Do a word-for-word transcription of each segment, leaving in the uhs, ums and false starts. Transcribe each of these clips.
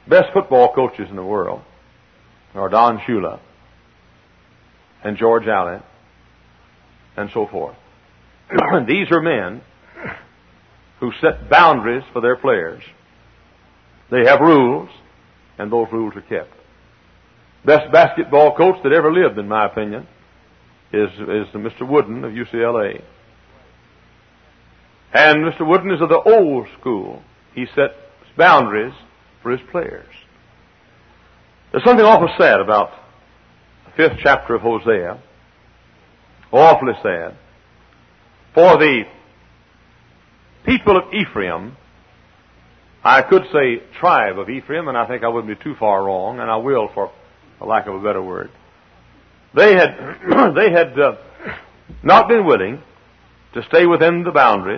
best football coaches in the world are Don Shula and George Allen and so forth. These are men who set boundaries for their players. They have rules, and those rules are kept. Best basketball coach that ever lived, in my opinion, is, is Mister Wooden of U C L A. And Mister Wooden is of the old school. He sets boundaries for his players. There's something awful sad about the fifth chapter of Hosea. Awfully sad. For the people of Ephraim, I could say tribe of Ephraim, and I think I wouldn't be too far wrong, and I will for a lack of a better word. They had, they had uh, not been willing to stay within the boundaries.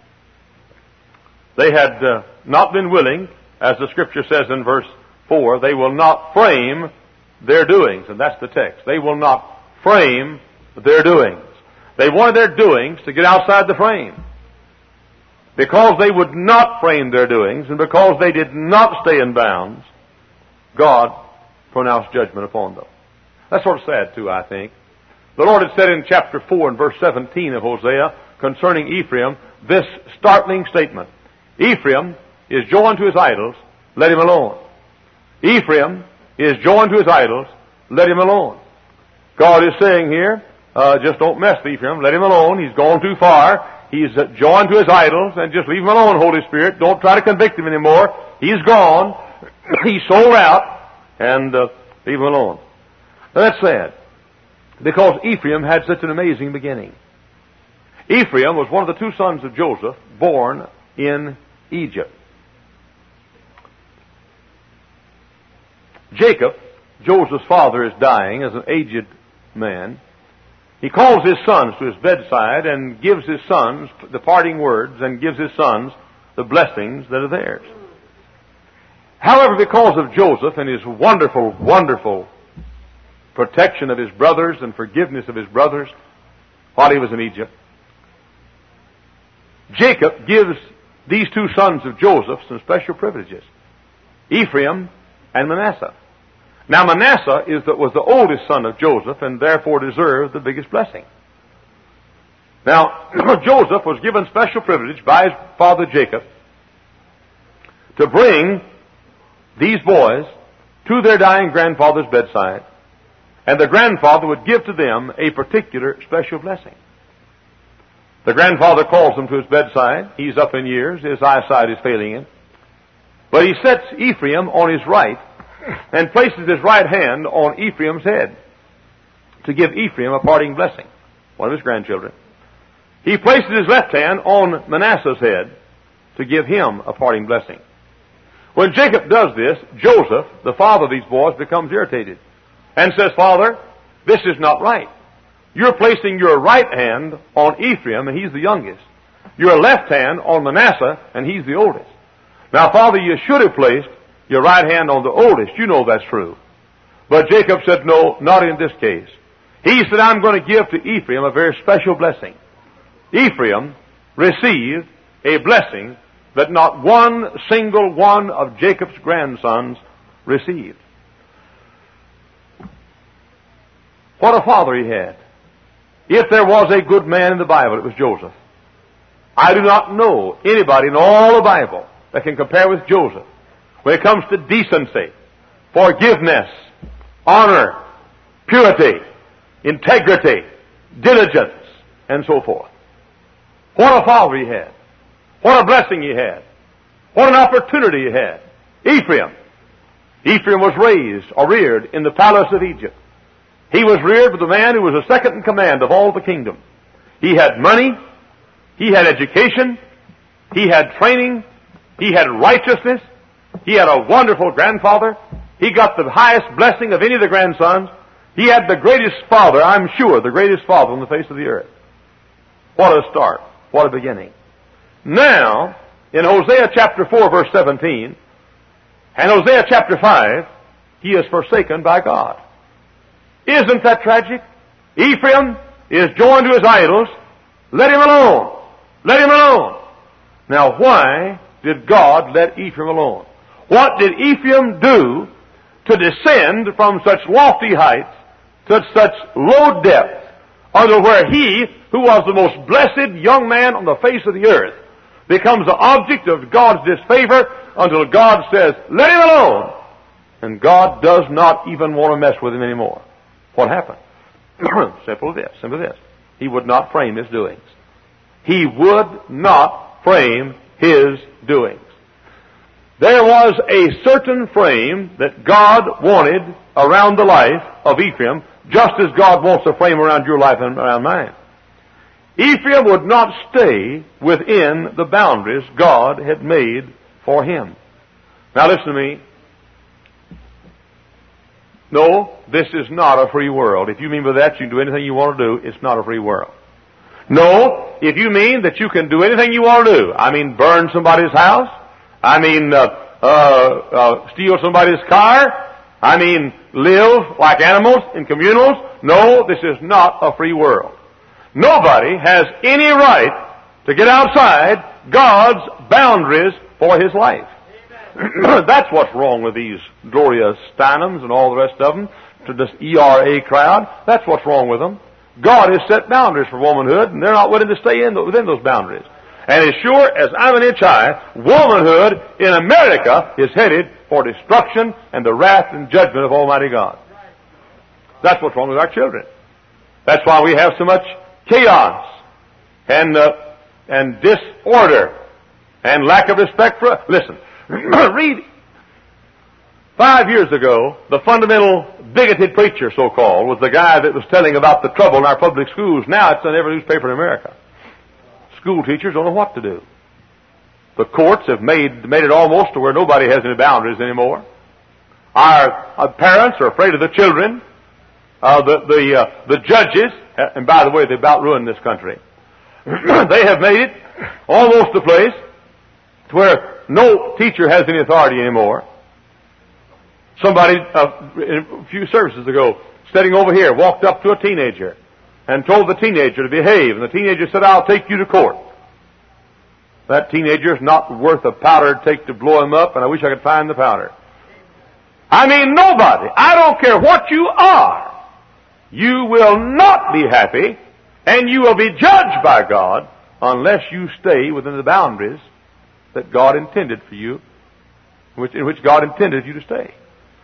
They had uh, not been willing, as the Scripture says in verse four, they will not frame their doings. And that's the text. They will not frame their doings. They wanted their doings to get outside the frame. Because they would not frame their doings, and because they did not stay in bounds, God pronounced judgment upon them. That's sort of sad, too, I think. The Lord had said in chapter four and verse seventeen of Hosea concerning Ephraim this startling statement. Ephraim is joined to his idols, let him alone. Ephraim is joined to his idols, let him alone. God is saying here, uh, just don't mess with Ephraim, let him alone, he's gone too far. He's uh, joined to his idols, and just leave him alone, Holy Spirit. Don't try to convict him anymore. He's gone. He's sold out, and uh, leave him alone. Now, that's sad, because Ephraim had such an amazing beginning. Ephraim was one of the two sons of Joseph, born in Egypt. Jacob, Joseph's father, is dying as an aged man. He calls his sons to his bedside and gives his sons the parting words and gives his sons the blessings that are theirs. However, because of Joseph and his wonderful, wonderful protection of his brothers and forgiveness of his brothers while he was in Egypt, Jacob gives these two sons of Joseph some special privileges, Ephraim and Manasseh. Now, Manasseh is the, was the oldest son of Joseph and therefore deserved the biggest blessing. Now, Joseph was given special privilege by his father Jacob to bring these boys to their dying grandfather's bedside, and the grandfather would give to them a particular special blessing. The grandfather calls them to his bedside. He's up in years. His eyesight is failing him. But he sets Ephraim on his right and places his right hand on Ephraim's head to give Ephraim a parting blessing, one of his grandchildren. He places his left hand on Manasseh's head to give him a parting blessing. When Jacob does this, Joseph, the father of these boys, becomes irritated and says, Father, this is not right. You're placing your right hand on Ephraim, and he's the youngest. Your left hand on Manasseh, and he's the oldest. Now, Father, you should have placed your right hand on the oldest. You know that's true. But Jacob said, no, not in this case. He said, I'm going to give to Ephraim a very special blessing. Ephraim received a blessing that not one single one of Jacob's grandsons received. What a father he had. If there was a good man in the Bible, it was Joseph. I do not know anybody in all the Bible that can compare with Joseph when it comes to decency, forgiveness, honor, purity, integrity, diligence, and so forth. What a father he had. What a blessing he had. What an opportunity he had. Ephraim. Ephraim was raised or reared in the palace of Egypt. He was reared with a man who was the second in command of all the kingdom. He had money. He had education. He had training. He had righteousness. He had a wonderful grandfather. He got the highest blessing of any of the grandsons. He had the greatest father, I'm sure, the greatest father on the face of the earth. What a start. What a beginning. Now, in Hosea chapter four, verse seventeen, and Hosea chapter five, he is forsaken by God. Isn't that tragic? Ephraim is joined to his idols. Let him alone. Let him alone. Now, why did God let Ephraim alone? What did Ephraim do to descend from such lofty heights, to such low depth, unto where he, who was the most blessed young man on the face of the earth, becomes the object of God's disfavor until God says, let him alone. And God does not even want to mess with him anymore. What happened? Simple as this, simple as this. He would not frame his doings. He would not frame his doings. There was a certain frame that God wanted around the life of Ephraim, just as God wants a frame around your life and around mine. Ephraim would not stay within the boundaries God had made for him. Now listen to me. No, this is not a free world. If you mean by that you can do anything you want to do, it's not a free world. No, if you mean that you can do anything you want to do, I mean burn somebody's house, I mean uh, uh, uh, steal somebody's car, I mean live like animals in communals, no, this is not a free world. Nobody has any right to get outside God's boundaries for his life. That's what's wrong with these Gloria Steinems and all the rest of them, to this E R A crowd. That's what's wrong with them. God has set boundaries for womanhood, and they're not willing to stay in within those boundaries. And as sure as I'm an inch high, womanhood in America is headed for destruction and the wrath and judgment of Almighty God. That's what's wrong with our children. That's why we have so much chaos and uh, and disorder and lack of respect for... Listen, read. Five years ago, the fundamental bigoted preacher, so-called, was the guy that was telling about the trouble in our public schools. Now it's in every newspaper in America. School teachers don't know what to do. The courts have made made it almost to where nobody has any boundaries anymore. Our, our parents are afraid of the children. Uh, the the uh, the judges, and by the way, they about ruined this country. They have made it almost a place to where no teacher has any authority anymore. Somebody, uh, a few services ago, sitting over here, walked up to a teenager and told the teenager to behave, and the teenager said, I'll take you to court. That teenager is not worth a powder to take to blow him up, and I wish I could find the powder. I mean, nobody, I don't care what you are, you will not be happy, and you will be judged by God unless you stay within the boundaries that God intended for you, which, in which God intended you to stay.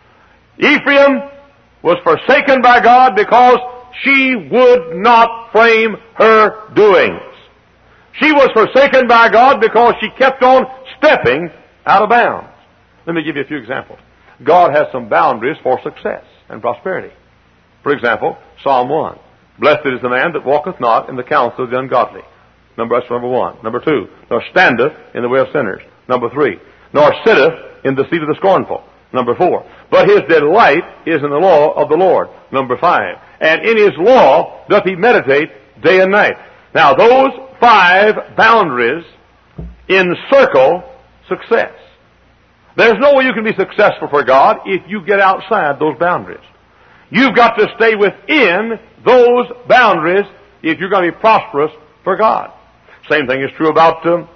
Ephraim was forsaken by God because she would not frame her doings. She was forsaken by God because she kept on stepping out of bounds. Let me give you a few examples. God has some boundaries for success and prosperity. For example, Psalm one. Blessed is the man that walketh not in the counsel of the ungodly. Number, that's number one. Number two, nor standeth in the way of sinners. Number three, nor sitteth in the seat of the scornful. Number four, but his delight is in the law of the Lord. Number five, and in his law doth he meditate day and night. Now those five boundaries encircle success. There's no way you can be successful for God if you get outside those boundaries. You've got to stay within those boundaries if you're going to be prosperous for God. Same thing is true about um,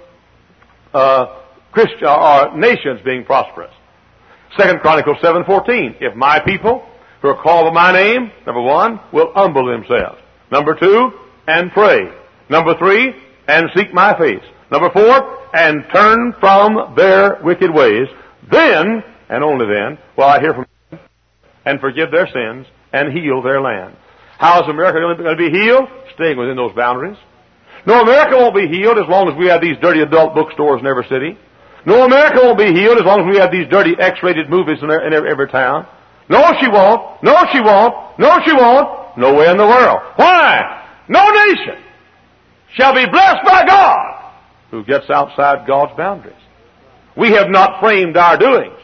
uh, Christian or nations being prosperous. Second Chronicles seven fourteen. If my people who are called by my name, number one, will humble themselves. Number two, and pray. Number three, and seek my face. Number four, and turn from their wicked ways. Then, and only then, will I hear from them and forgive their sins and heal their land. How is America going to be healed? Staying within those boundaries. No, America won't be healed as long as we have these dirty adult bookstores in every city. No, America won't be healed as long as we have these dirty X-rated movies in every, in every, every town. No, she won't. No, she won't. No, she won't. No way in the world. Why? No nation shall be blessed by God who gets outside God's boundaries. We have not framed our doings.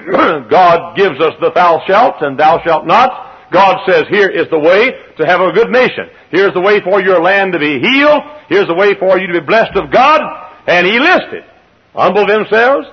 God gives us the thou shalt and thou shalt not. God says, here is the way to have a good nation. Here's the way for your land to be healed. Here's the way for you to be blessed of God. And He listed. Humble themselves,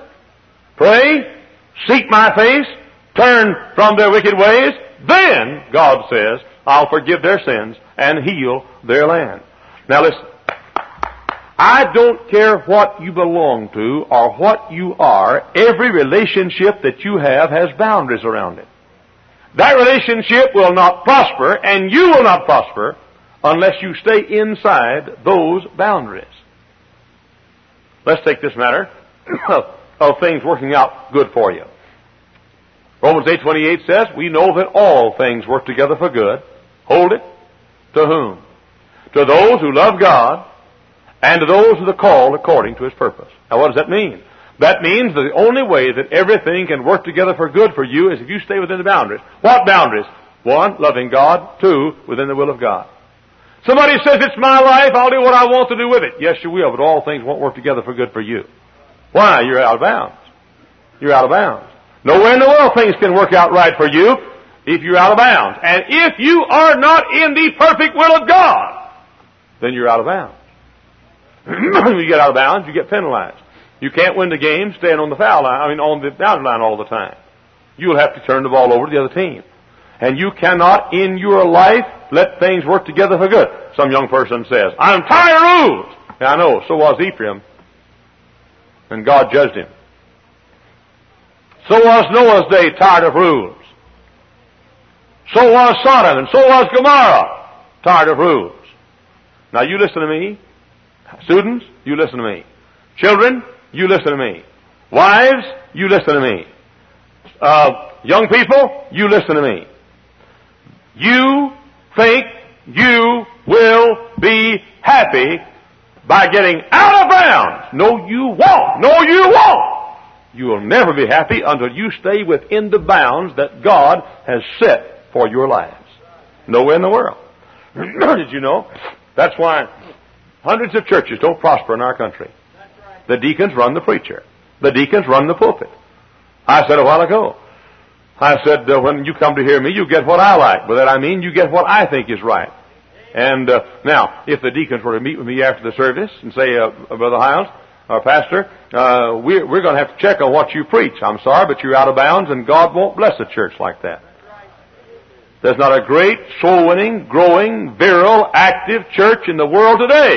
pray, seek my face, turn from their wicked ways. Then, God says, I'll forgive their sins and heal their land. Now listen, I don't care what you belong to or what you are. Every relationship that you have has boundaries around it. That relationship will not prosper, and you will not prosper unless you stay inside those boundaries. Let's take this matter of things working out good for you. Romans eight twenty-eight says, we know that all things work together for good. Hold it. To whom? To those who love God, and to those who are called according to His purpose. Now what does that mean? That means that the only way that everything can work together for good for you is if you stay within the boundaries. What boundaries? One, loving God. Two, within the will of God. Somebody says, it's my life, I'll do what I want to do with it. Yes, you will, but all things won't work together for good for you. Why? You're out of bounds. You're out of bounds. Nowhere in the world things can work out right for you if you're out of bounds. And if you are not in the perfect will of God, then you're out of bounds. When you get out of bounds, you get penalized. You can't win the game staying on the foul line, I mean on the boundary line all the time. You'll have to turn the ball over to the other team. And you cannot in your life let things work together for good. Some young person says, I'm tired of rules. Yeah, I know, so was Ephraim. And God judged him. So was Noah's day tired of rules. So was Sodom, and so was Gomorrah tired of rules. Now you listen to me. Students, you listen to me. Children, you listen to me. Wives, you listen to me. Uh, young people, you listen to me. You think you will be happy by getting out of bounds. No, you won't. No, you won't. You will never be happy until you stay within the bounds that God has set for your lives. Nowhere in the world. Did you know? That's why hundreds of churches don't prosper in our country. The deacons run the preacher. The deacons run the pulpit. I said a while ago, I said, uh, when you come to hear me, you get what I like. By that I mean, you get what I think is right. And uh, now, if the deacons were to meet with me after the service and say, uh, Brother Hiles, our pastor, uh, we're, we're going to have to check on what you preach. I'm sorry, but you're out of bounds, and God won't bless a church like that. There's not a great, soul-winning, growing, virile, active church in the world today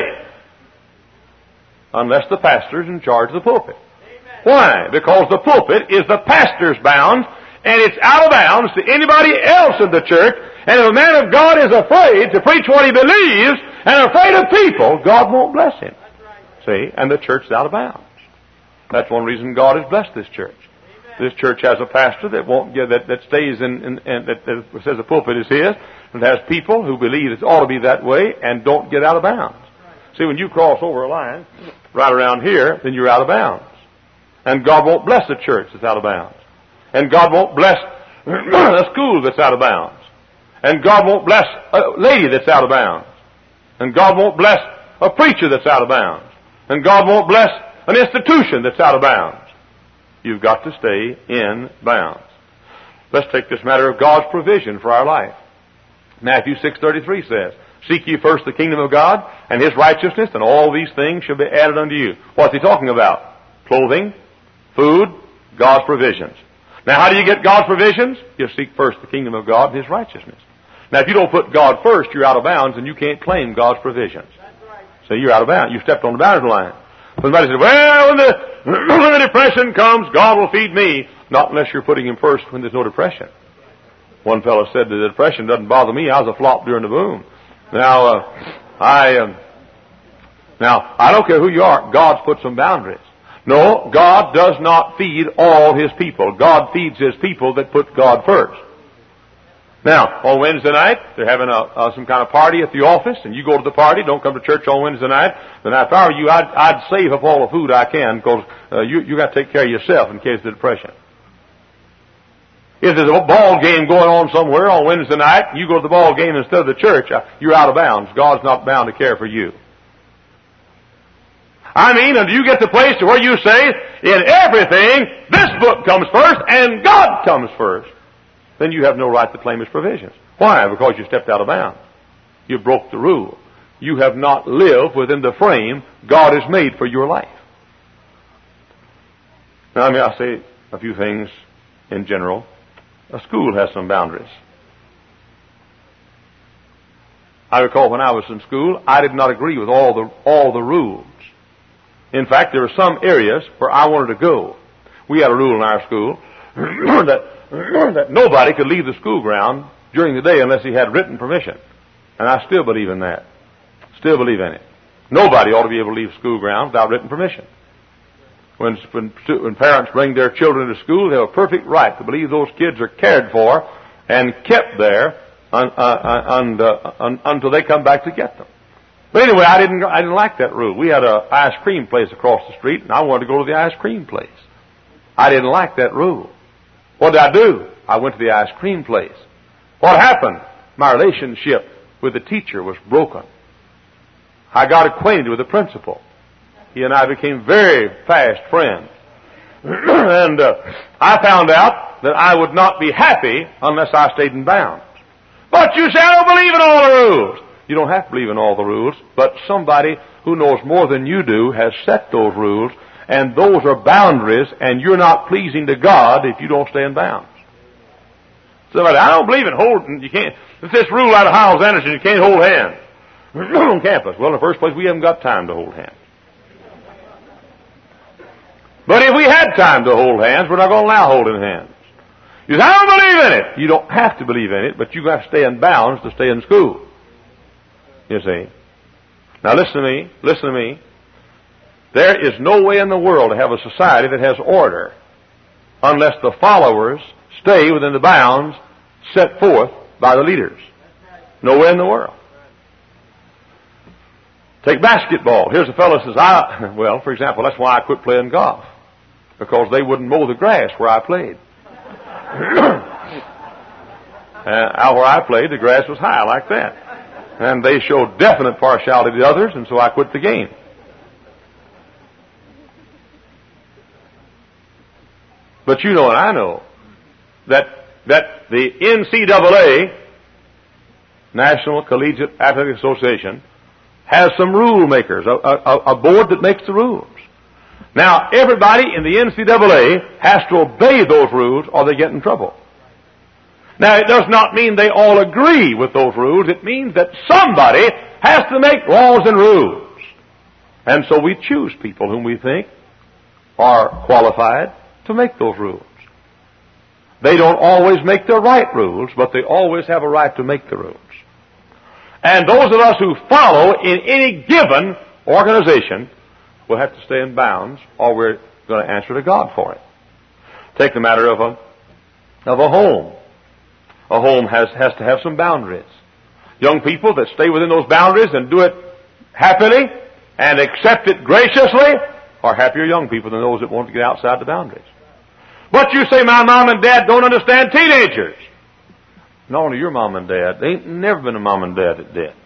unless the pastor's in charge of the pulpit. Amen. Why? Because the pulpit is the pastor's bounds, and it's out of bounds to anybody else in the church. And if a man of God is afraid to preach what he believes and afraid of people, God won't bless him. See? And the church is out of bounds. That's one reason God has blessed this church. This church has a pastor that won't get that that stays in, in, in that, that says the pulpit is his, and has people who believe it ought to be that way and don't get out of bounds. See, when you cross over a line right around here, then you're out of bounds, and God won't bless a church that's out of bounds, and God won't bless a school that's out of bounds, and God won't bless a lady that's out of bounds, and God won't bless a preacher that's out of bounds, and God won't bless an institution that's out of bounds. You've got to stay in bounds. Let's take this matter of God's provision for our life. Matthew six thirty-three says, seek ye first the kingdom of God and His righteousness, and all these things shall be added unto you. What's He talking about? Clothing, food, God's provisions. Now how do you get God's provisions? You seek first the kingdom of God and His righteousness. Now if you don't put God first, you're out of bounds and you can't claim God's provisions. So you're out of bounds. You stepped on the boundary line. Somebody said, well, when the, when the depression comes, God will feed me. Not unless you're putting Him first when there's no depression. One fellow said, the depression doesn't bother me. I was a flop during the boom. Now, uh, I, um, now, I don't care who you are. God's put some boundaries. No, God does not feed all His people. God feeds His people that put God first. Now, on Wednesday night, they're having a, uh, some kind of party at the office, and you go to the party, don't come to church on Wednesday night. Then if I were you, I'd, I'd save up all the food I can, because uh, you, you got to take care of yourself in case of the depression. If there's a ball game going on somewhere on Wednesday night, and you go to the ball game instead of the church, uh, you're out of bounds. God's not bound to care for you. I mean, until you get to the place to where you say, in everything, this book comes first, and God comes first, then you have no right to claim His provisions. Why? Because you stepped out of bounds. You broke the rule. You have not lived within the frame God has made for your life. Now, I mean, I'll say a few things in general. A school has some boundaries. I recall when I was in school, I did not agree with all the all the rules In fact, there were some areas where I wanted to go. We had a rule in our school that, that nobody could leave the school ground during the day unless he had written permission. And I still believe in that. Still believe in it. Nobody ought to be able to leave school grounds without written permission. When, when, when parents bring their children to school, they have a perfect right to believe those kids are cared for and kept there un, uh, un, uh, un, until they come back to get them. But anyway, I didn't, I didn't like that rule. We had an ice cream place across the street, and I wanted to go to the ice cream place. I didn't like that rule. What did I do? I went to the ice cream place. What happened? My relationship with the teacher was broken. I got acquainted with the principal. He and I became very fast friends. and uh, I found out that I would not be happy unless I stayed in bounds. But you say, I don't believe in all the rules. You don't have to believe in all the rules, but somebody who knows more than you do has set those rules, and those are boundaries, and you're not pleasing to God if you don't stay in bounds. Somebody, I don't believe in holding, you can't, it's this rule out of Hyles Anderson, you can't hold hands on campus. Well, in the first place, we haven't got time to hold hands. But if we had time to hold hands, we're not going to allow holding hands. You say, I don't believe in it. You don't have to believe in it, but you have to stay in bounds to stay in school. You see. Now listen to me, listen to me. There is no way in the world to have a society that has order unless the followers stay within the bounds set forth by the leaders. No way in the world. Take basketball. Here's a fellow who says, I, well, for example, that's why I quit playing golf. Because they wouldn't mow the grass where I played. uh, out where I played, the grass was high like that. And they showed definite partiality to others, and so I quit the game. But you know and I know that that the N C double A, National Collegiate Athletic Association, has some rule makers, a, a, a board that makes the rules. Now, everybody in the N C double A has to obey those rules or they get in trouble. Now, it does not mean they all agree with those rules. It means that somebody has to make laws and rules. And so we choose people whom we think are qualified to make those rules. They don't always make the right rules, but they always have a right to make the rules. And those of us who follow in any given organization will have to stay in bounds, or we're going to answer to God for it. Take the matter of a, of a home. A home has, has to have some boundaries. Young people that stay within those boundaries and do it happily and accept it graciously are happier young people than those that want to get outside the boundaries. But you say, my mom and dad don't understand teenagers. Not only your mom and dad. There ain't never been a mom and dad that did.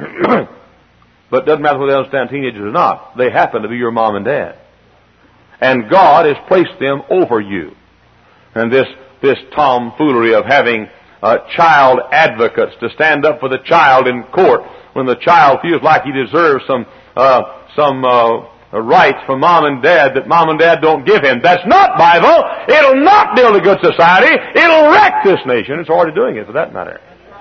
But it doesn't matter whether they understand teenagers or not. They happen to be your mom and dad. And God has placed them over you. And this, this tomfoolery of having uh, child advocates to stand up for the child in court when the child feels like he deserves some, uh, some, uh, rights from mom and dad that mom and dad don't give him. That's not Bible. It'll not build a good society. It'll wreck this nation. It's already doing it, for that matter.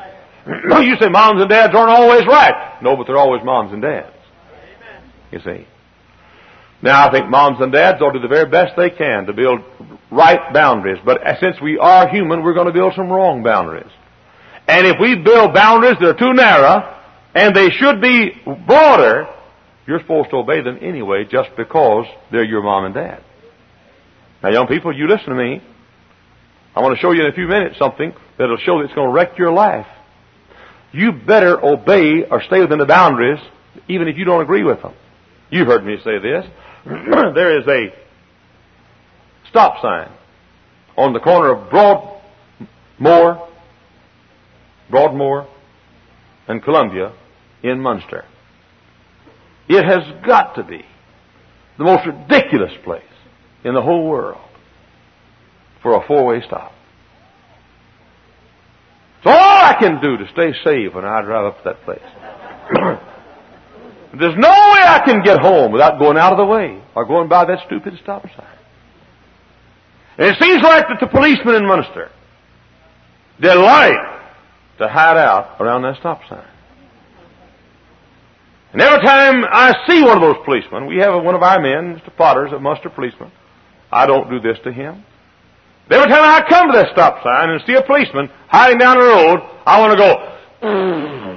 You say moms and dads aren't always right. No, but they're always moms and dads. You see. Now, I think moms and dads ought to do the very best they can to build right boundaries. But since we are human, we're going to build some wrong boundaries. And if we build boundaries that are too narrow, and they should be broader, you're supposed to obey them anyway just because they're your mom and dad. Now, young people, you listen to me. I want to show you in a few minutes something that will show that it's going to wreck your life. You better obey or stay within the boundaries even if you don't agree with them. You've heard me say this. There is a stop sign on the corner of Broadmoor, Broadmoor and Columbia in Munster. It has got to be the most ridiculous place in the whole world for a four-way stop. It's all I can do to stay safe when I drive up to that place. There's no way I can get home without going out of the way or going by that stupid stop sign. And it seems like that the policemen in Munster delight to hide out around that stop sign. And every time I see one of those policemen, we have one of our men, Mister Potters, a muster policeman. I don't do this to him. But every time I come to that stop sign and see a policeman hiding down the road, I want to go, mm.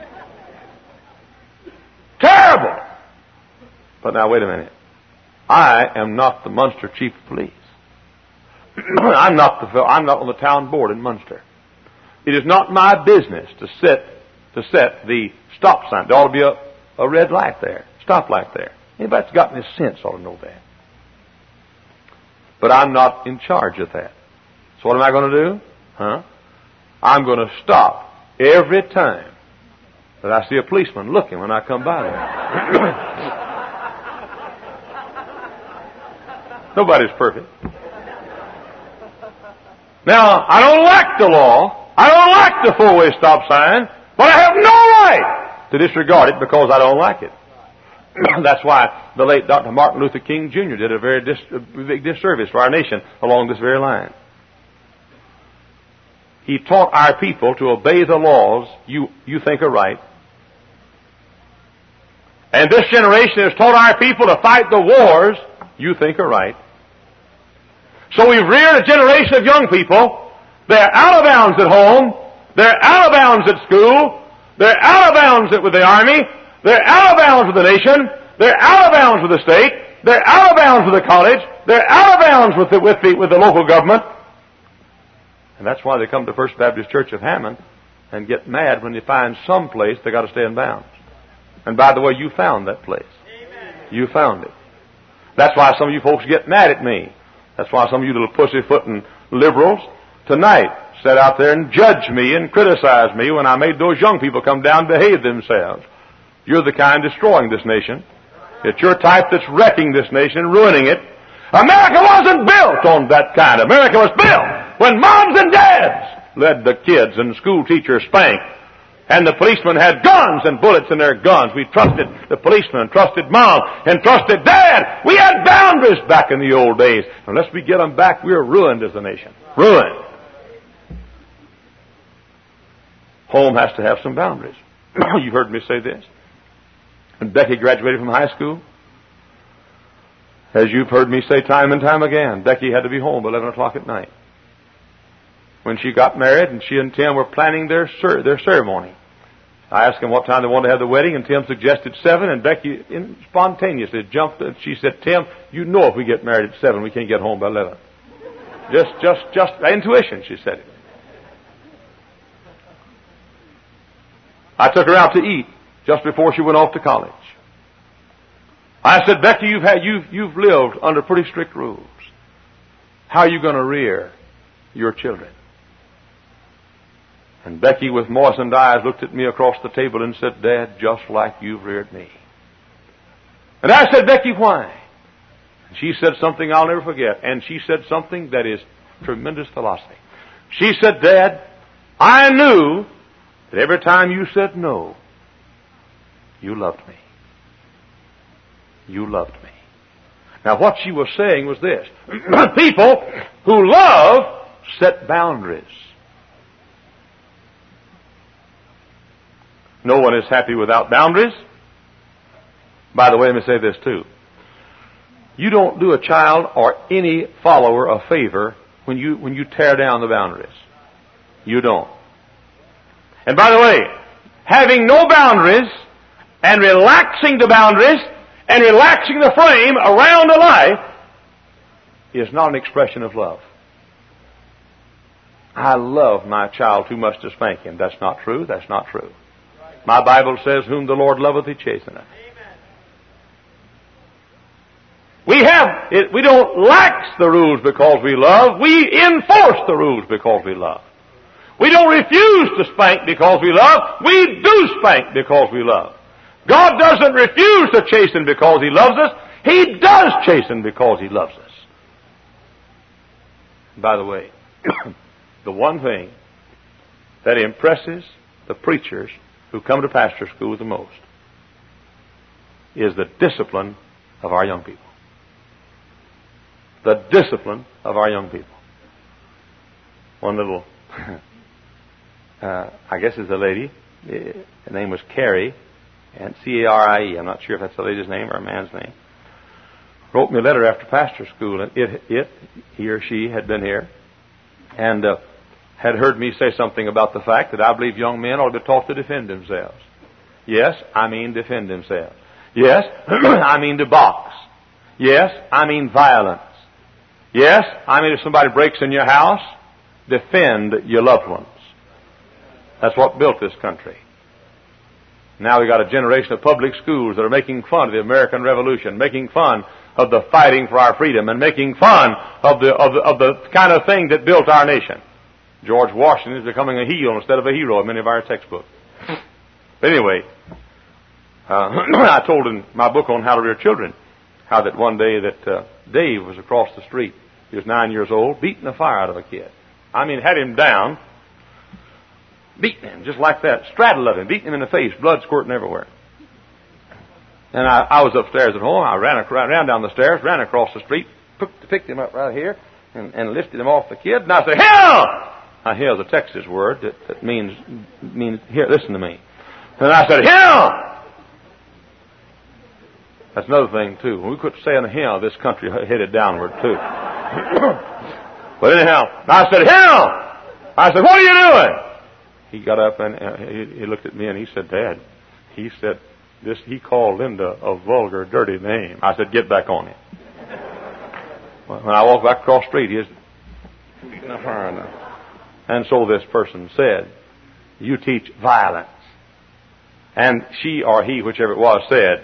Terrible! But now, wait a minute. I am not the Munster Chief of Police. I'm not the, I'm not on the town board in Munster. It is not my business to set, to set the stop sign. There ought to be a, a red light there, stop light there. Anybody that's got any sense ought to know that. But I'm not in charge of that. So what am I going to do? Huh? I'm going to stop every time that I see a policeman looking when I come by there. Nobody's perfect. Now, I don't like the law. I don't like the four-way stop sign, but I have no right to disregard it because I don't like it. That's why the late Doctor Martin Luther King Junior did a very dis- a big disservice for our nation along this very line. He taught our people to obey the laws you, you think are right. And this generation has taught our people to fight the wars you think are right. So we've reared a generation of young people. They're out of bounds at home. They're out of bounds at school. They're out of bounds with the Army. They're out of bounds with the nation. They're out of bounds with the state. They're out of bounds with the college. They're out of bounds with the, with the, with the local government. And that's why they come to First Baptist Church of Hammond and get mad when they find some place they got to stay in bounds. And by the way, you found that place. Amen. You found it. That's why some of you folks get mad at me. That's why some of you little pussyfooting liberals tonight sat out there and judged me and criticized me when I made those young people come down and behave themselves. You're the kind destroying this nation. It's your type that's wrecking this nation and ruining it. America wasn't built on that kind. America was built when moms and dads led the kids and school teachers spanked. And the policemen had guns and bullets in their guns. We trusted the policeman, trusted mom, and trusted dad. We had boundaries back in the old days. Unless we get them back, we're ruined as a nation. Ruined. Home has to have some boundaries. You've heard me say this. When Becky graduated from high school, as you've heard me say time and time again, Becky had to be home by eleven o'clock at night. When she got married, and she and Tim were planning their cer- their ceremony, I asked them what time they wanted to have the wedding, and Tim suggested seven, and Becky in, spontaneously jumped, and she said, Tim, you know if we get married at seven, we can't get home by eleven. Just, just, just intuition, she said it. I took her out to eat just before she went off to college. I said, Becky, you've had, you've, you've lived under pretty strict rules. How are you going to rear your children? And Becky, with moistened eyes, looked at me across the table and said, Dad, just like you've reared me. And I said, Becky, why? And she said something I'll never forget. And she said something that is tremendous philosophy. She said, Dad, I knew that every time you said no, you loved me. You loved me. Now, what she was saying was this. People who love set boundaries. No one is happy without boundaries. By the way, let me say this too. You don't do a child or any follower a favor when you, when you tear down the boundaries. You don't. And by the way, having no boundaries and relaxing the boundaries and relaxing the frame around a life is not an expression of love. I love my child too much to spank him. That's not true. That's not true. My Bible says, whom the Lord loveth, he chasteneth. We have, it, we don't lax the rules because we love. We enforce the rules because we love. We don't refuse to spank because we love. We do spank because we love. God doesn't refuse to chasten because He loves us. He does chasten because He loves us. By the way, the one thing that impresses the preachers who come to pastor school the most is the discipline of our young people. The discipline of our young people. One little, uh, I guess it's a lady, her name was Carrie, and C A R I E. I'm not sure if that's a lady's name or a man's name. Wrote me a letter after pastor school, and it, it, he or she had been here, and uh, had heard me say something about the fact that I believe young men ought to be taught to defend themselves. Yes, I mean defend themselves. Yes, I mean to box. Yes, I mean violence. Yes, I mean if somebody breaks in your house, defend your loved ones. That's what built this country. Now we've got a generation of public schools that are making fun of the American Revolution, making fun of the fighting for our freedom, and making fun of the, of the, of the kind of thing that built our nation. George Washington is becoming a heel instead of a hero in many of our textbooks. But anyway, uh, I told in my book on how to rear children how that one day that uh, Dave was across the street. He was nine years old, beating the fire out of a kid. I mean, had him down, beating him just like that, straddled of him, beating him in the face, blood squirting everywhere. And I, I was upstairs at home. I ran, ran down the stairs, ran across the street, picked, picked him up right here, and, and lifted him off the kid. And I said, "Hell!" Now, hell is a Texas word that, that means, means, here, listen to me. And I said, "Hell!" That's another thing, too. When we quit saying hell, this country headed downward, too. But anyhow, I said, "Hell!" I said, "What are you doing?" He got up and uh, he, he looked at me and he said, "Dad," he said, this, he called Linda a vulgar, dirty name. I said, "Get back on it." When I walked back across the street, he was beating up her. And so this person said, "You teach violence." And she or he, whichever it was, said,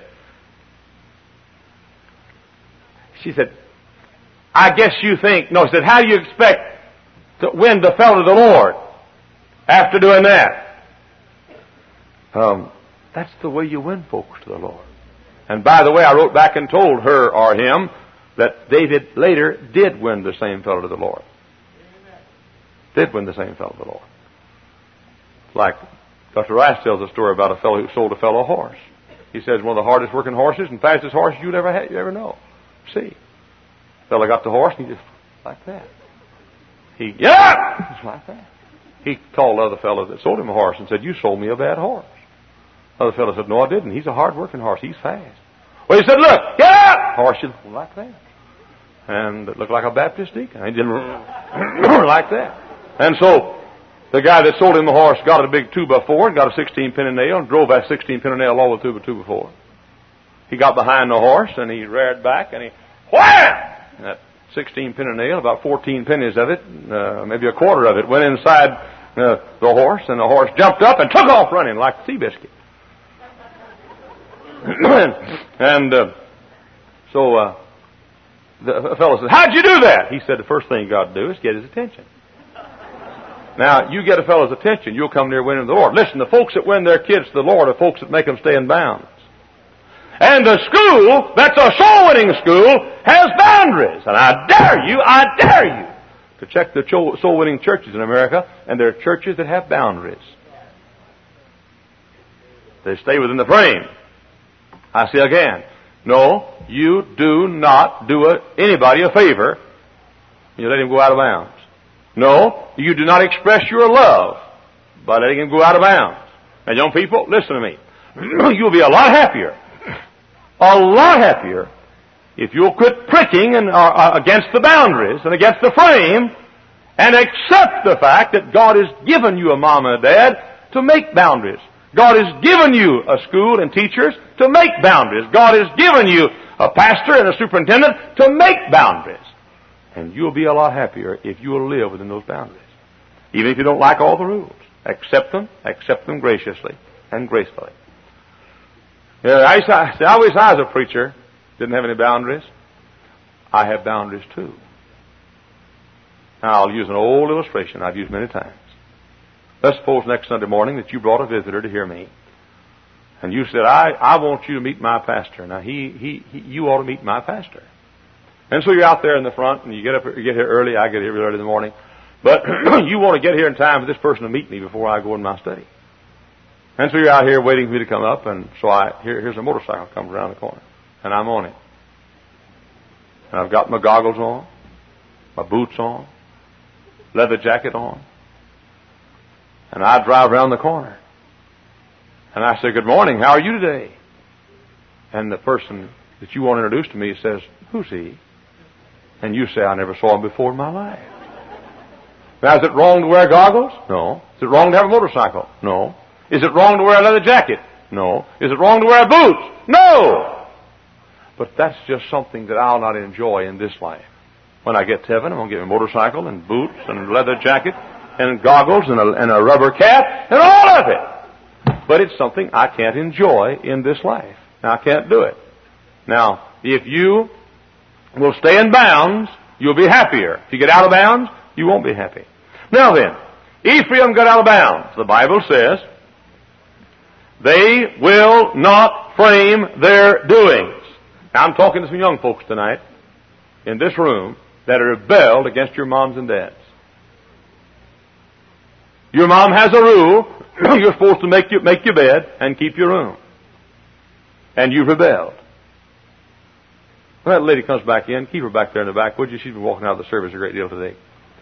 she said, "I guess you think," no, she said, "how do you expect to win the fellow to the Lord after doing that?" Um, that's the way you win folks to the Lord. And by the way, I wrote back and told her or him that David later did win the same fellow to the Lord. Did win the same fellow to the Lord. Like Doctor Rice tells a story about a fellow who sold a fellow a horse. He says one of the hardest working horses and fastest horses you'd ever have, you ever know. See, the fellow got the horse and he just like that. He yeah, just like that. He called the other fellow that sold him a horse and said, "You sold me a bad horse." The other fellow said, "No, I didn't. He's a hard working horse. He's fast." Well, he said, "Look, yeah, horse just like that." And it looked like a Baptist deacon. He didn't like that. And so the guy that sold him the horse got a big two by four and got a sixteen penny nail and drove that sixteen penny nail all the way to the two by four. He got behind the horse and he reared back and he wham! And that sixteen penny nail, about fourteen pennies of it, uh, maybe a quarter of it, went inside uh, the horse, and the horse jumped up and took off running like a Seabiscuit. and uh, so uh, the fellow said, "How'd you do that?" He said, "The first thing you got to do is get his attention." Now, you get a fellow's attention, you'll come near winning the Lord. Listen, the folks that win their kids to the Lord are folks that make them stay in bounds. And the school, that's a soul-winning school, has boundaries. And I dare you, I dare you to check the soul-winning churches in America, and there are churches that have boundaries. They stay within the frame. I say again, no, you do not do a, anybody a favor. You let him go out of bounds. No, you do not express your love by letting him go out of bounds. And young people, listen to me. You'll be a lot happier, a lot happier, if you'll quit pricking and, uh, against the boundaries and against the frame and accept the fact that God has given you a mom and a dad to make boundaries. God has given you a school and teachers to make boundaries. God has given you a pastor and a superintendent to make boundaries. And you'll be a lot happier if you will live within those boundaries. Even if you don't like all the rules. Accept them, accept them graciously and gracefully. Yeah, I, used to, I wish I was a preacher, didn't have any boundaries. I have boundaries too. Now, I'll use an old illustration I've used many times. Let's suppose next Sunday morning that you brought a visitor to hear me. And you said, I, I want you to meet my pastor. Now, he, he, he, you ought to meet my pastor. And so you're out there in the front, and you get up, you get here early. I get here early in the morning. But you want to get here in time for this person to meet me before I go in my study. And so you're out here waiting for me to come up, and so I here, here's a motorcycle comes around the corner, and I'm on it. And I've got my goggles on, my boots on, leather jacket on, and I drive around the corner. And I say, good morning, how are you today? And the person that you want introduced to me says, who's he? And you say, I never saw him before in my life. Now, is it wrong to wear goggles? No. Is it wrong to have a motorcycle? No. Is it wrong to wear a leather jacket? No. Is it wrong to wear boots? No. But that's just something that I'll not enjoy in this life. When I get to heaven, I'm going to get a motorcycle and boots and a leather jacket and goggles and a, and a rubber cap and all of it. But it's something I can't enjoy in this life. Now, I can't do it. Now, if you will stay in bounds, you'll be happier. If you get out of bounds, you won't be happy. Now then, Ephraim got out of bounds. The Bible says, they will not frame their doings. Now, I'm talking to some young folks tonight in this room that have rebelled against your moms and dads. Your mom has a rule. You're supposed to make, you, make your bed and keep your room. And you've rebelled. When that lady comes back in, keep her back there in the back, would you? She's been walking out of the service a great deal today.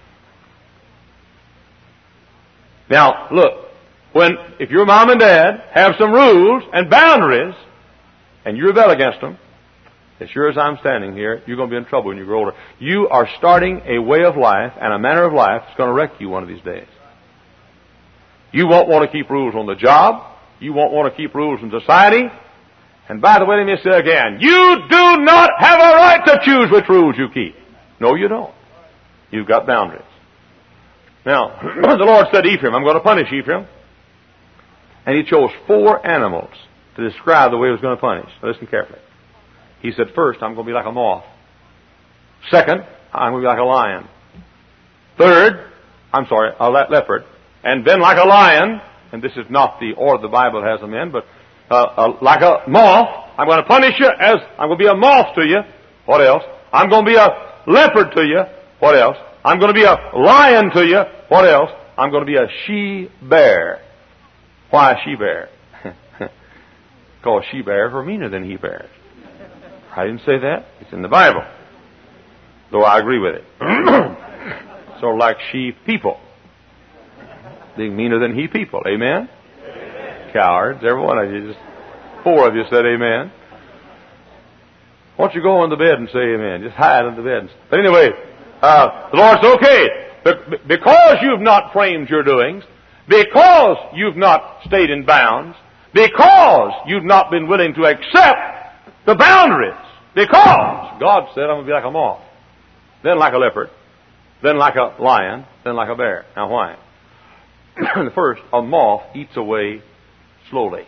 Now, look, when, if your mom and dad have some rules and boundaries, and you rebel against them, as sure as I'm standing here, you're going to be in trouble when you grow older. You are starting a way of life and a manner of life that's going to wreck you one of these days. You won't want to keep rules on the job. You won't want to keep rules in society. And by the way, let me say again, you do not have a right to choose which rules you keep. No, you don't. You've got boundaries. Now, the Lord said to Ephraim, I'm going to punish Ephraim. And He chose four animals to describe the way He was going to punish. Now, listen carefully. He said, first, I'm going to be like a moth. Second, I'm going to be like a lion. Third, I'm sorry, a le- leopard. And then like a lion, and this is not the order the Bible has them in, but uh, uh, like a moth, I'm going to punish you as, I'm going to be a moth to you. What else? I'm going to be a leopard to you. What else? I'm going to be a lion to you. What else? I'm going to be a she-bear. Why a she-bear? Because she-bears are meaner than he-bears. I didn't say that. It's in the Bible. Though I agree with it. Sort of like she-people. Being meaner than he-people. Amen? Amen? Cowards. Every one of you. Just four of you said amen. Why don't you go on the bed and say amen? Just hide on the bed. But anyway, uh, the Lord said, okay, because you've not framed your doings, because you've not stayed in bounds, because you've not been willing to accept the boundaries, because God said, I'm going to be like a moth, then like a leopard, then like a lion, then like a bear. Now why? The first, a moth eats away slowly.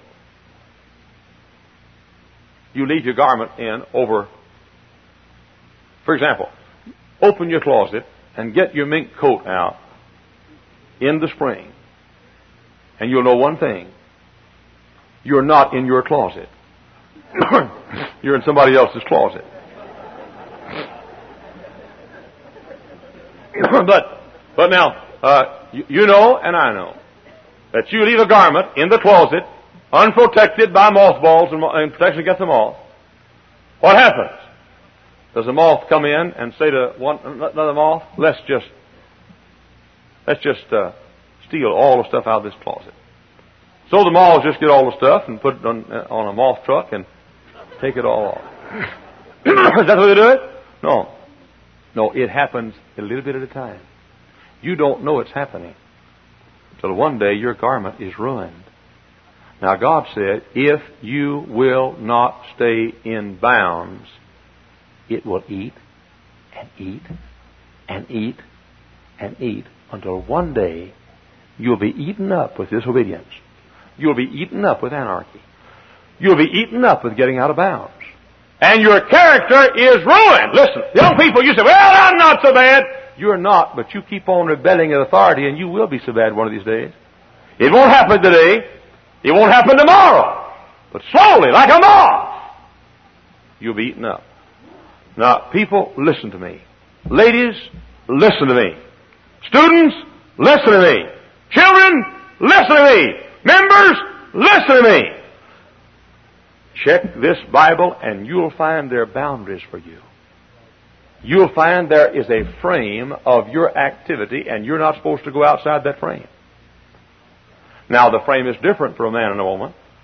You leave your garment in over, for example, open your closet and get your mink coat out in the spring, and you'll know one thing. You're not in your closet. You're in somebody else's closet. but, but now, uh, you, you know and I know that you leave a garment in the closet unprotected by mothballs and, and protection against the moth. What happens? Does a moth come in and say to one another moth, let's just, let's just uh, steal all the stuff out of this closet. So the moths just get all the stuff and put it on, uh, on a moth truck and take it all off. Is that how they do it? No. No, it happens a little bit at a time. You don't know it's happening till one day your garment is ruined. Now God said, if you will not stay in bounds, it will eat and eat and eat and eat until one day you'll be eaten up with disobedience. You'll be eaten up with anarchy. You'll be eaten up with getting out of bounds. And your character is ruined. Listen, young people, you say, well, I'm not so bad. You're not, but you keep on rebelling at authority and you will be so bad one of these days. It won't happen today. It won't happen tomorrow. But slowly, like a moth, you'll be eaten up. Now, people, listen to me. Ladies, listen to me. Students, listen to me. Children, listen to me. Members, listen to me. Check this Bible and you'll find there are boundaries for you. You'll find there is a frame of your activity and you're not supposed to go outside that frame. Now, the frame is different for a man and a woman.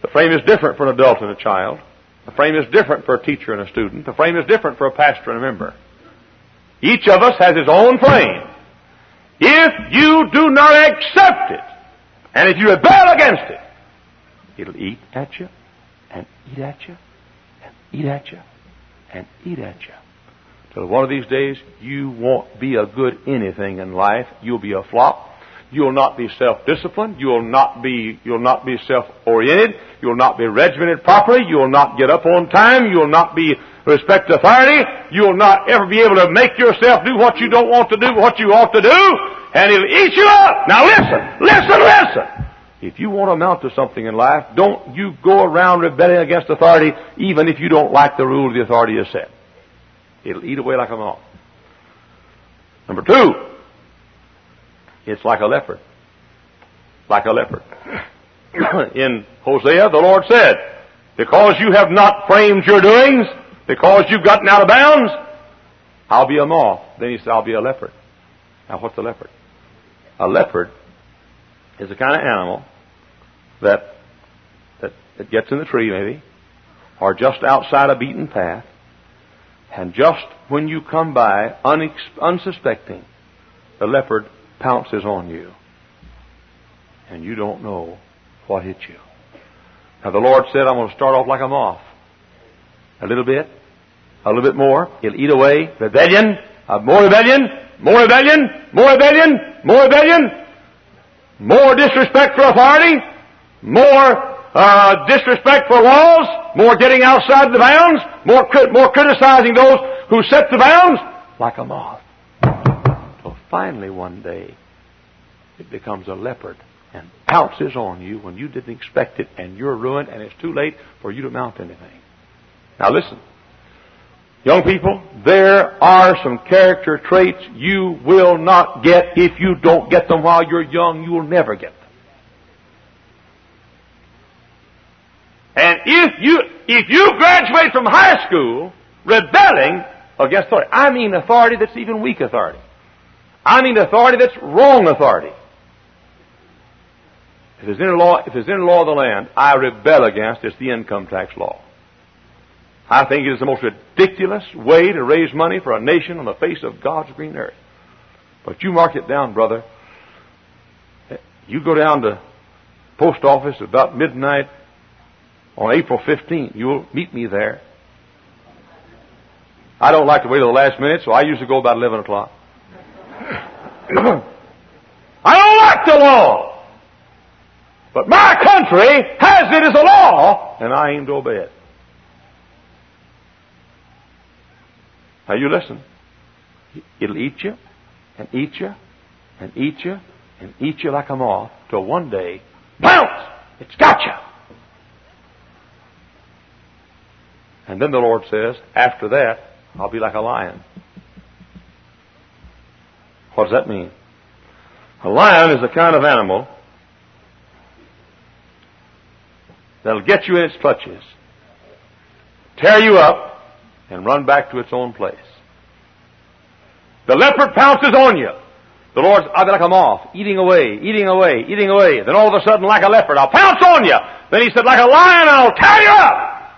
The frame is different for an adult and a child. The frame is different for a teacher and a student. The frame is different for a pastor and a member. Each of us has his own frame. If you do not accept it, and if you rebel against it, it'll eat at you, and eat at you, and eat at you, and eat at you. Till one of these days, you won't be a good anything in life. You'll be a flop. You'll not be self-disciplined. You'll not be, you'll not be self-oriented. You'll not be regimented properly. You'll not get up on time. You'll not be respect authority. You'll not ever be able to make yourself do what you don't want to do, what you ought to do, and it'll eat you up. Now listen, listen, listen. If you want to amount to something in life, don't you go around rebelling against authority, even if you don't like the rule the authority has set. It'll eat away like a moth. Number two, it's like a leopard. Like a leopard. In Hosea, the Lord said, because you have not framed your doings, because you've gotten out of bounds, I'll be a moth. Then he said, I'll be a leopard. Now what's a leopard? A leopard is a kind of animal that, that, that gets in the tree maybe, or just outside a beaten path, and just when you come by, unex- unsuspecting, the leopard pounces on you. And you don't know what hit you. Now the Lord said, I'm going to start off like a moth. A little bit, a little bit more. It'll eat away. Rebellion, uh, more rebellion, more rebellion, more rebellion, more rebellion, more disrespect for authority, more uh, disrespect for laws, more getting outside the bounds, more crit- more criticizing those who set the bounds, like a moth. So finally one day, it becomes a leopard and pounces on you when you didn't expect it, and you're ruined, and it's too late for you to mount anything. Now listen, young people, there are some character traits you will not get. If you don't get them while you're young, you will never get them. And if you, if you graduate from high school rebelling against authority, I mean authority that's even weak authority. I mean authority that's wrong authority. If there's any law, if there's any law of the land I rebel against, it's the income tax law. I think it is the most ridiculous way to raise money for a nation on the face of God's green earth. But you mark it down, brother. You go down to post office about midnight on April fifteenth. You'll meet me there. I don't like to wait till the last minute, so I usually go about eleven o'clock. I don't like the law. But my country has it as a law, and I aim to obey it. Now you listen. It'll eat you, and eat you, and eat you, and eat you like a moth, till one day, bounce! It's got you! And then the Lord says, after that, I'll be like a lion. What does that mean? A lion is the kind of animal that'll get you in its clutches, tear you up, and run back to its own place. The leopard pounces on you. The Lord's, I'll be like a moth, eating away, eating away, eating away. Then all of a sudden, like a leopard, I'll pounce on you. Then he said, like a lion, I'll tear you up.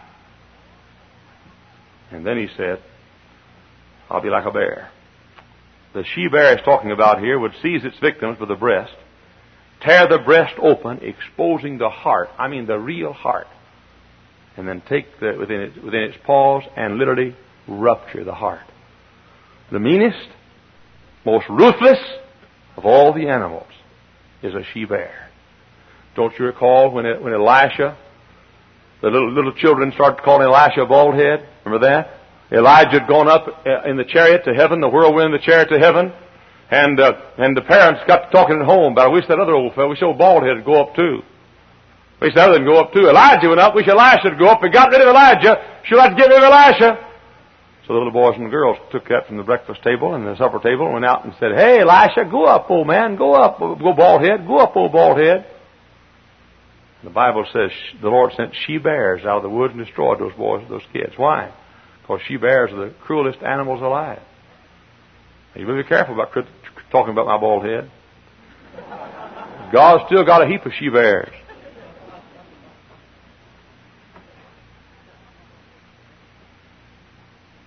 And then he said, I'll be like a bear. The she-bear he's talking about here would seize its victims with the breast, tear the breast open, exposing the heart, I mean the real heart, and then take the, within, it, within its paws and literally rupture the heart. The meanest, most ruthless of all the animals is a she-bear. Don't you recall when, it, when Elisha, the little, little children started calling Elisha a bald head? Remember that? Elijah had gone up in the chariot to heaven, the whirlwind in the chariot to heaven, and uh, and the parents got to talking at home about, I wish that other old fellow, we wish old bald head would go up too. We wish that other would go up too. Elijah went up, we wish Elisha would go up. We got rid of Elijah, she'll have to get rid of Elisha. So the little boys and girls took that from the breakfast table and the supper table and went out and said, hey, Elisha, go up, old man, go up, go bald head, go up, old bald head. The Bible says the Lord sent she-bears out of the woods and destroyed those boys, those kids. Why? Because she-bears are the cruelest animals alive. You better be careful about crit- talking about my bald head. God's still got a heap of she-bears.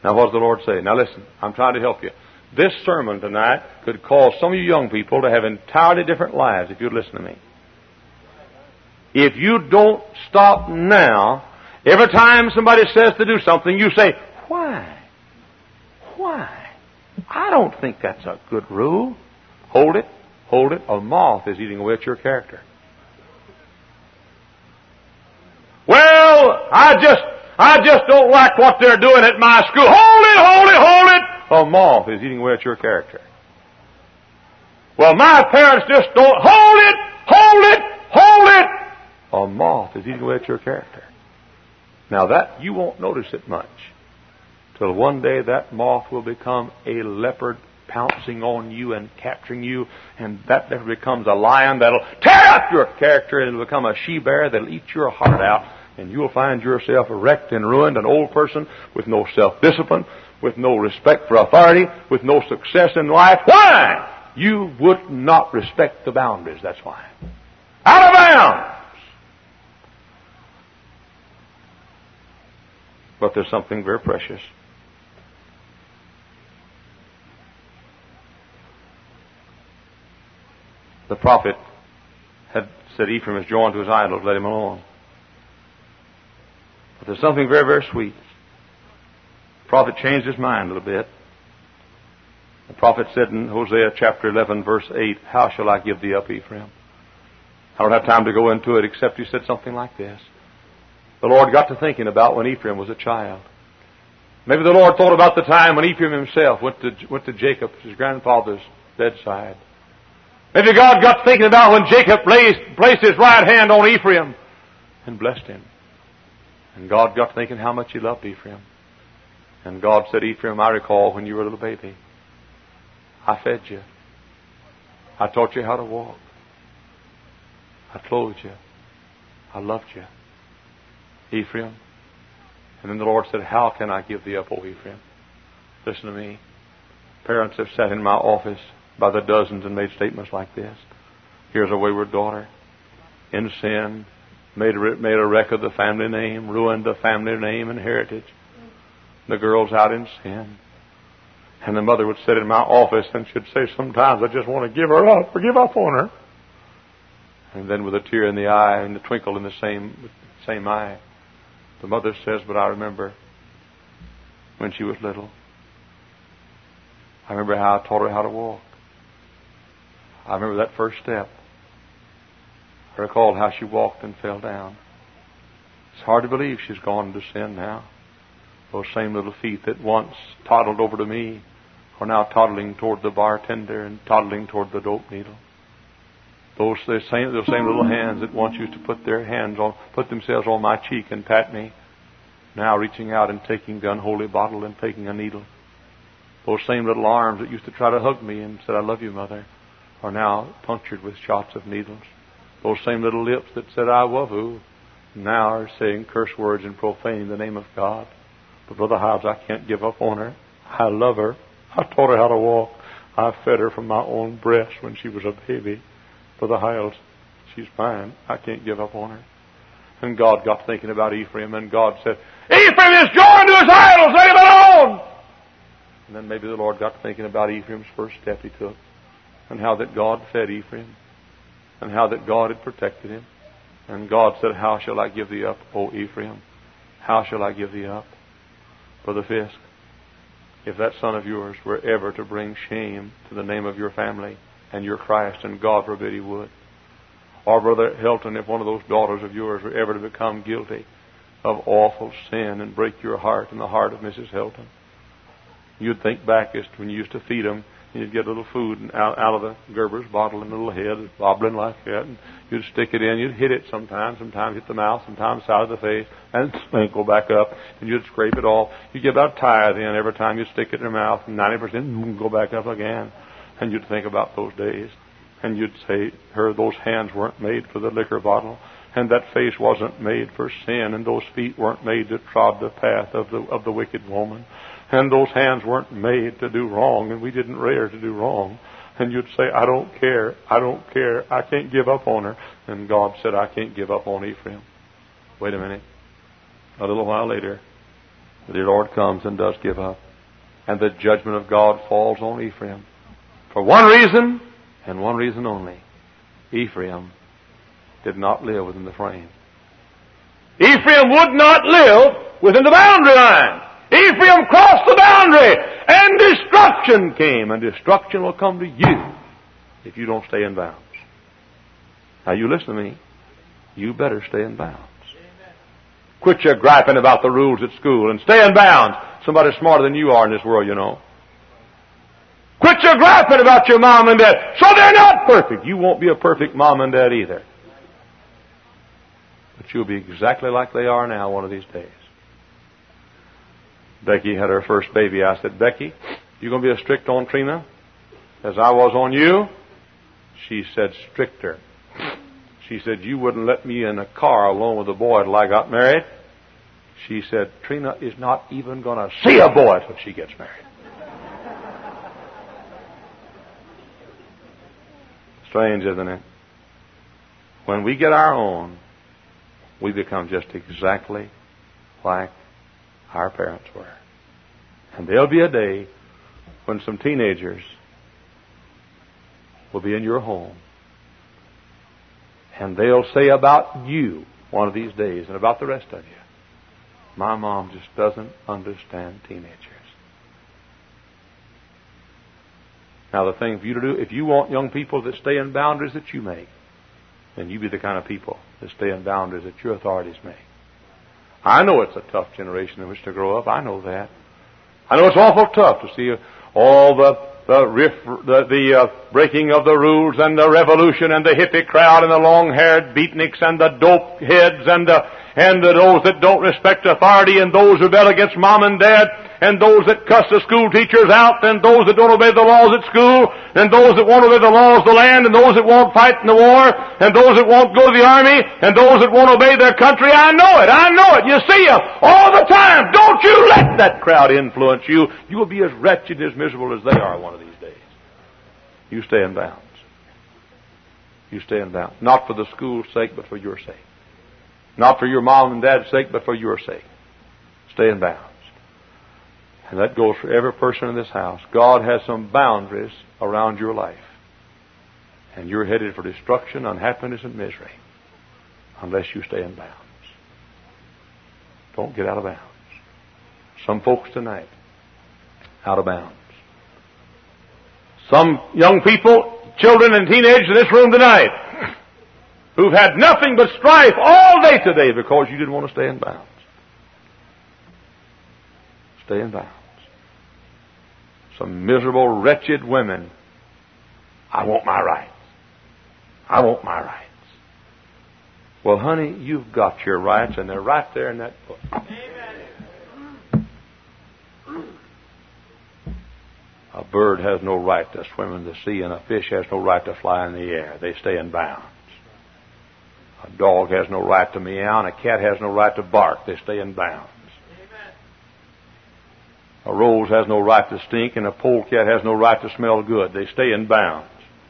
Now what does the Lord say? Now listen, I'm trying to help you. This sermon tonight could cause some of you young people to have entirely different lives if you'd listen to me. If you don't stop now, every time somebody says to do something, you say, why? Why? I don't think that's a good rule. Hold it, hold it. A moth is eating away at your character. Well, I just, I just don't like what they're doing at my school. Hold it, hold it, hold it. A moth is eating away at your character. Well, my parents just don't. Hold it, hold it, hold it. A moth is eating away at your character. Now that, you won't notice it much, till one day that moth will become a leopard pouncing on you and capturing you, and that leopard becomes a lion that'll tear up your character, and it'll become a she-bear that'll eat your heart out, and you'll find yourself wrecked and ruined, an old person with no self-discipline, with no respect for authority, with no success in life. Why? You would not respect the boundaries, that's why. Out of bounds! But there's something very precious. The prophet had said, Ephraim is joined to his idols, let him alone. But there's something very, very sweet. The prophet changed his mind a little bit. The prophet said in Hosea chapter eleven, verse eight, how shall I give thee up, Ephraim? I don't have time to go into it, except he said something like this. The Lord got to thinking about when Ephraim was a child. Maybe the Lord thought about the time when Ephraim himself went to, went to Jacob, his grandfather's bedside. Maybe God got to thinking about when Jacob placed, placed his right hand on Ephraim and blessed him. And God got to thinking how much he loved Ephraim. And God said, Ephraim, I recall when you were a little baby. I fed you. I taught you how to walk. I clothed you. I loved you. Ephraim. And then the Lord said, how can I give thee up, O Ephraim? Listen to me. Parents have sat in my office by the dozens and made statements like this. Here's a wayward daughter in sin, made a, made a wreck of the family name, ruined the family name and heritage. The girl's out in sin. And the mother would sit in my office and she'd say, sometimes I just want to give her up or give up on her. And then with a tear in the eye and a twinkle in the same, same eye, the mother says, but I remember when she was little. I remember how I taught her how to walk. I remember that first step. I recalled how she walked and fell down. It's hard to believe she's gone into sin now. Those same little feet that once toddled over to me are now toddling toward the bartender and toddling toward the dope needle. Those, those, same, those same little hands that once used to put their hands on, put themselves on my cheek and pat me, now reaching out and taking the unholy bottle and taking a needle. Those same little arms that used to try to hug me and said, I love you, Mother, are now punctured with shots of needles. Those same little lips that said, I love you, now are saying curse words and profaning the name of God. But Brother Hobbs, I can't give up on her. I love her. I taught her how to walk. I fed her from my own breast when she was a baby. Brother Hiles, she's mine. I can't give up on her. And God got thinking about Ephraim, and God said, Ephraim is joined to his idols, let him alone! And then maybe the Lord got thinking about Ephraim's first step he took, and how that God fed Ephraim, and how that God had protected him. And God said, how shall I give thee up, O Ephraim? How shall I give thee up? Brother Fisk, if that son of yours were ever to bring shame to the name of your family and your Christ, and God forbid he would, or Brother Hilton, if one of those daughters of yours were ever to become guilty of awful sin and break your heart and the heart of Missus Hilton, you'd think back as to when you used to feed them, and you'd get a little food and out, out of the Gerber's bottle and a little head bobbling like that, and you'd stick it in. You'd hit it sometimes, sometimes hit the mouth, sometimes side of the face, and then go back up, and you'd scrape it off. You'd get about a tithe in every time you'd stick it in your mouth, and ninety percent go back up again. And you'd think about those days, and you'd say, her, those hands weren't made for the liquor bottle, and that face wasn't made for sin, and those feet weren't made to trod the path of the of the wicked woman. And those hands weren't made to do wrong, and we didn't rear to do wrong. And you'd say, I don't care, I don't care, I can't give up on her. And God said, I can't give up on Ephraim. Wait a minute. A little while later, The dear Lord comes and does give up. And the judgment of God falls on Ephraim. For one reason, and one reason only. Ephraim did not live within the frame. Ephraim would not live within the boundary line. Ephraim crossed the boundary, and destruction came. And destruction will come to you if you don't stay in bounds. Now you listen to me. You better stay in bounds. Quit your griping about the rules at school and stay in bounds. Somebody's smarter than you are in this world, you know. Quit your griping about your mom and dad. So they're not perfect. You won't be a perfect mom and dad either. But you'll be exactly like they are now one of these days. Becky had her first baby. I said, Becky, you going to be as strict on Trina as I was on you? She said, stricter. She said, you wouldn't let me in a car alone with a boy till I got married. She said, Trina is not even going to see a boy till she gets married. Strange, isn't it? When we get our own, we become just exactly like our parents were. And there'll be a day when some teenagers will be in your home. And they'll say about you one of these days and about the rest of you, my mom just doesn't understand teenagers. Now the thing for you to do, if you want young people that stay in boundaries that you make, then you be the kind of people that stay in boundaries that your authorities make. I know it's a tough generation in which to grow up. I know that. I know it's awful tough to see all the the, riff, the, the uh, breaking of the rules and the revolution and the hippie crowd and the long-haired beatniks and the dope heads and the, and the, those that don't respect authority and those who rebel against mom and dad and those that cuss the school teachers out and those that don't obey the laws at school and those that won't obey the laws of the land and those that won't fight in the war and those that won't go to the army and those that won't obey their country. I know it. I know it. You see them all the time. Don't you let that crowd influence you. You will be as wretched, as miserable as they are one of these days. You stay in bounds. You stay in bounds. Not for the school's sake, but for your sake. Not for your mom and dad's sake, but for your sake. Stay in bounds. And that goes for every person in this house. God has some boundaries around your life. And you're headed for destruction, unhappiness, and misery unless you stay in bounds. Don't get out of bounds. Some folks tonight, out of bounds. Some young people, children and teenagers in this room tonight, who've had nothing but strife all day today because you didn't want to stay in bounds. Stay in bounds. Some miserable, wretched women. I want my rights. I want my rights. Well, honey, you've got your rights, and they're right there in that book. Amen. A bird has no right to swim in the sea, and a fish has no right to fly in the air. They stay in bounds. A dog has no right to meow, and a cat has no right to bark. They stay in bounds. A rose has no right to stink, and a polecat has no right to smell good. They stay in bounds.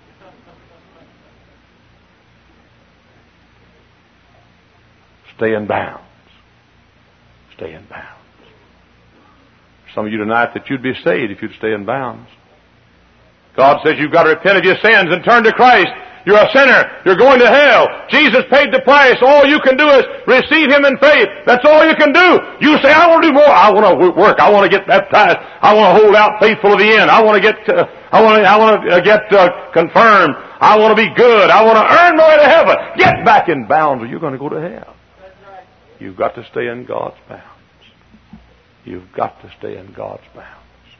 Stay in bounds. Stay in bounds. Some of you tonight that you'd be saved if you'd stay in bounds. God says you've got to repent of your sins and turn to Christ. You're a sinner. You're going to hell. Jesus paid the price. All you can do is receive Him in faith. That's all you can do. You say, I want to do more. I want to work. I want to get baptized. I want to hold out faithful to the end. I want to get, uh, I want to, I want to get uh, confirmed. I want to be good. I want to earn my way to heaven. Get back in bounds or you're going to go to hell. That's right. You've got to stay in God's bounds. You've got to stay in God's bounds.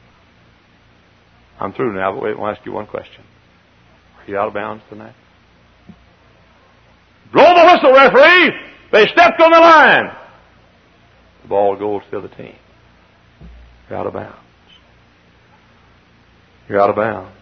I'm through now, but wait, I want to ask you one question. Are you out of bounds tonight? Blow the whistle, referee! They stepped on the line. The ball goes to the team. You're out of bounds. You're out of bounds.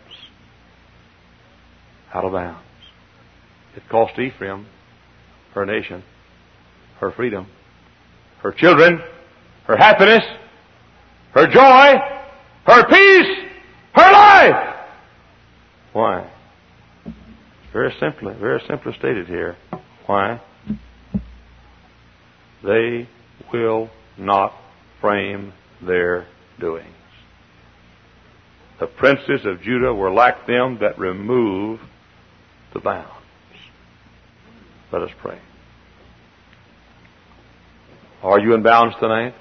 Out of bounds. It cost Ephraim, her nation, her freedom, her children, her happiness, her joy, her peace, her life. Why? Very simply, very simply stated here. Why? They will not frame their doings. The princes of Judah were like them that remove the bounds. Let us pray. Are you in bounds tonight?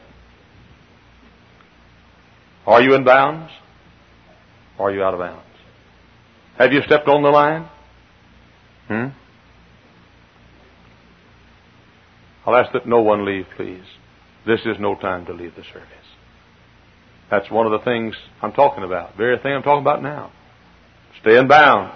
Are you in bounds? Or are you out of bounds? Have you stepped on the line? Hmm? I'll ask that no one leave, please. This is no time to leave the service. That's one of the things I'm talking about. The very thing I'm talking about now. Stay in bounds.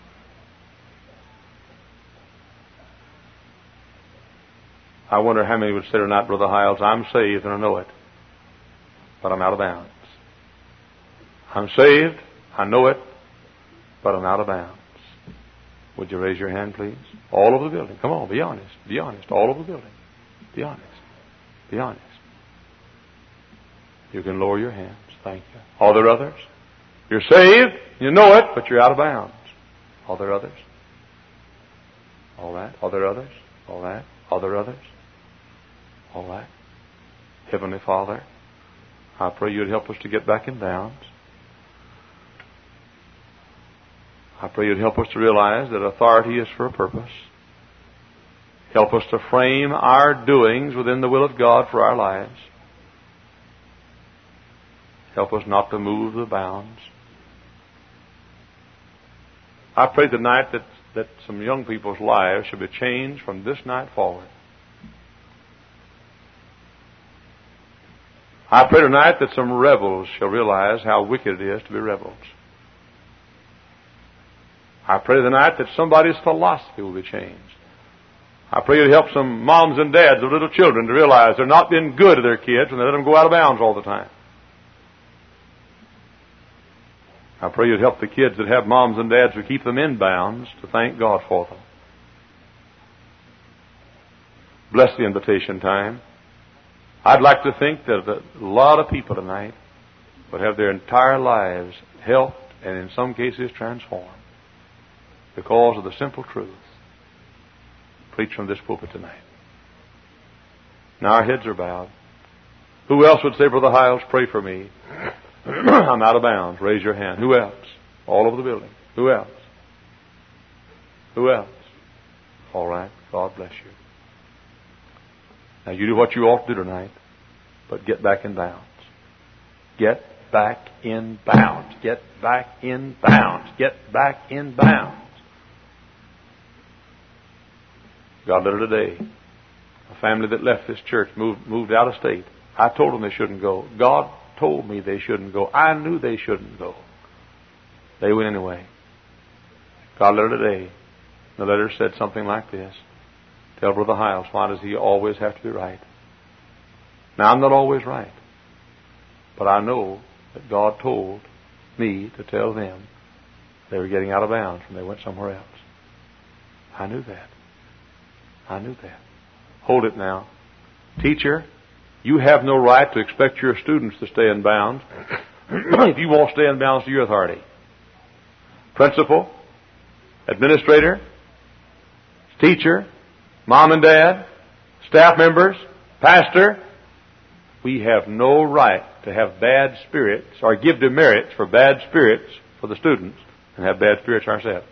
I wonder how many would say tonight, Brother Hiles, I'm saved and I know it, but I'm out of bounds. I'm saved, I know it, but I'm out of bounds. Would you raise your hand, please? All over the building. Come on, be honest. Be honest. All over the building. Be honest. Be honest. You can lower your hands. Thank you. Are there others? You're saved, you know it, but you're out of bounds. Are there others? All right. Are there others? All right. Are there others? All right. Heavenly Father, I pray you'd help us to get back in bounds. I pray you'd help us to realize that authority is for a purpose. Help us to frame our doings within the will of God for our lives. Help us not to move the bounds. I pray tonight that, that some young people's lives should be changed from this night forward. I pray tonight that some rebels shall realize how wicked it is to be rebels. I pray tonight that somebody's philosophy will be changed. I pray you'd help some moms and dads of little children to realize they're not being good to their kids when they let them go out of bounds all the time. I pray you'd help the kids that have moms and dads who keep them in bounds to thank God for them. Bless the invitation time. I'd like to think that a lot of people tonight would have their entire lives helped and in some cases transformed because of the simple truth preached from this pulpit tonight. Now our heads are bowed. Who else would say, Brother Hiles, pray for me? I'm out of bounds. Raise your hand. Who else? All over the building. Who else? Who else? All right. God bless you. Now you do what you ought to do tonight, but get back in bounds. Get back in bounds. Get back in bounds. Get back in bounds. God led her today. A family that left this church moved moved out of state. I told them they shouldn't go. God told me they shouldn't go. I knew they shouldn't go. They went anyway. God led her today. The letter said something like this. Tell Brother Hiles, why does he always have to be right? Now, I'm not always right. But I know that God told me to tell them they were getting out of bounds when they went somewhere else. I knew that. I knew that. Hold it now. Teacher, you have no right to expect your students to stay in bounds if you won't stay in bounds to your authority. Principal, administrator, teacher, mom and dad, staff members, pastor, we have no right to have bad spirits or give demerits for bad spirits for the students and have bad spirits ourselves.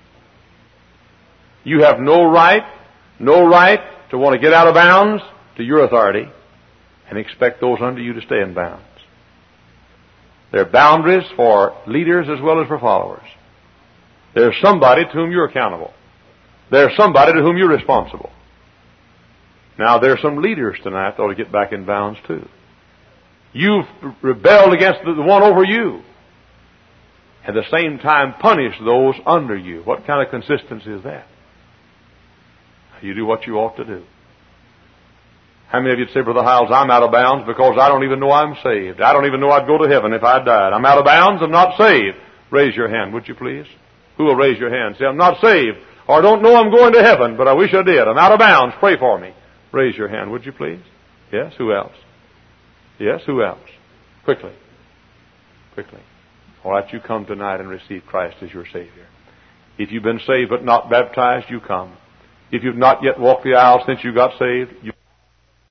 You have no right, no right to want to get out of bounds to your authority and expect those under you to stay in bounds. There are boundaries for leaders as well as for followers. There's somebody to whom you're accountable. There's somebody to whom you're responsible. Now, there are some leaders tonight that ought to get back in bounds too. You've rebelled against the one over you. At the same time, punish those under you. What kind of consistency is that? You do what you ought to do. How many of you would say, Brother Hiles, I'm out of bounds because I don't even know I'm saved. I don't even know I'd go to heaven if I died. I'm out of bounds. I'm not saved. Raise your hand, would you please? Who will raise your hand? Say, I'm not saved. Or I don't know I'm going to heaven, but I wish I did. I'm out of bounds. Pray for me. Raise your hand, would you please? Yes, who else? Yes, who else? Quickly. Quickly. All right, you come tonight and receive Christ as your Savior. If you've been saved but not baptized, you come. If you've not yet walked the aisle since you got saved, you